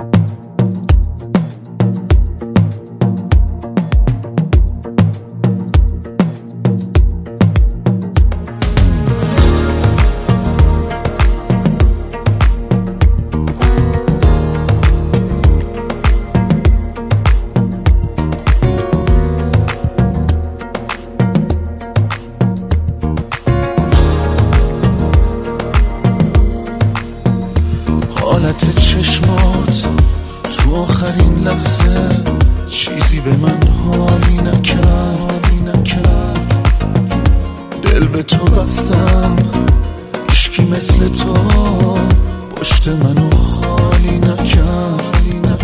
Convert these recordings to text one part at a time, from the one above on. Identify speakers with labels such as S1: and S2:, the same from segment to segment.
S1: حالت چشمات تو آخرین لحظه چیزی به من حالی نکرد. دل به تو بستم، عشقی مثل تو پشت منو خالی نکرد.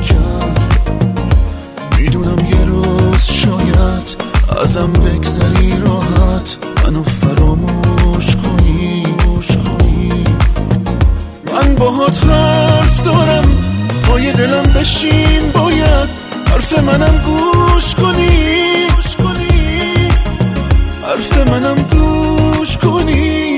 S1: میدونم یه روز شاید ازم بگذری راحت، منو فراموش کنی. من باهات حرف دارم، پای دلم بشین، باید حرف منم گوش کنی. حرف منم گوش کنی.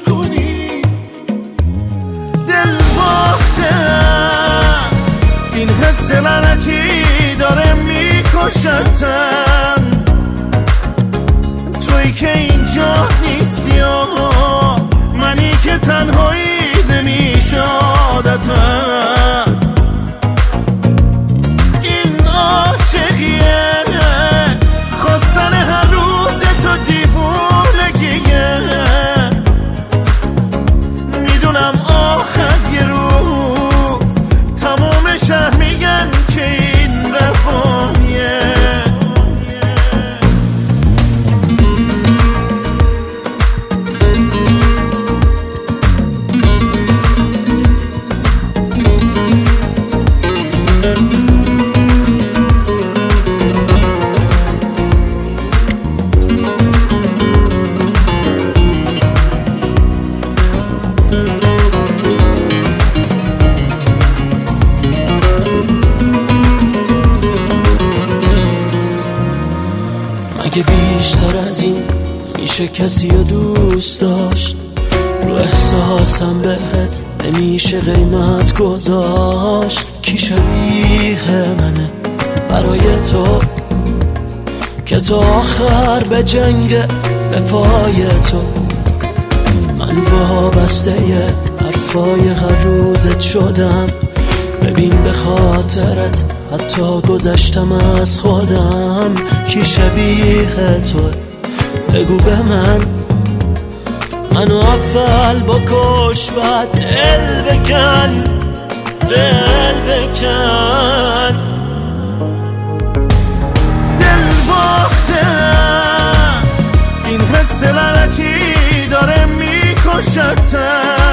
S1: دل باختم، این حس لعنتی داره میکشتم. تویی که اینجا نیستی، منی که تنهایی نمیشه عادتم. این عاشقیه، خواستن هر روز تو دیوونگیه. میدونم آخر یه روز تمام شهر میگن که این رفاهیه.
S2: اگه بیشتر از این میشه کسی رو دوست داشت، رو احساسم بهت نمیشه قیمت گذاشت. کی شبیه منه برای تو که تا آخر به جنگ به پای تو؟ من وابسته حرفای هر روزت شدم، ببین به خاطرت حتی گذشتم از خودم. کی شبیه تو بگو به منو اول بکش بعد دل بکن. دل باختم، این حس لعنتی داره میکشتم.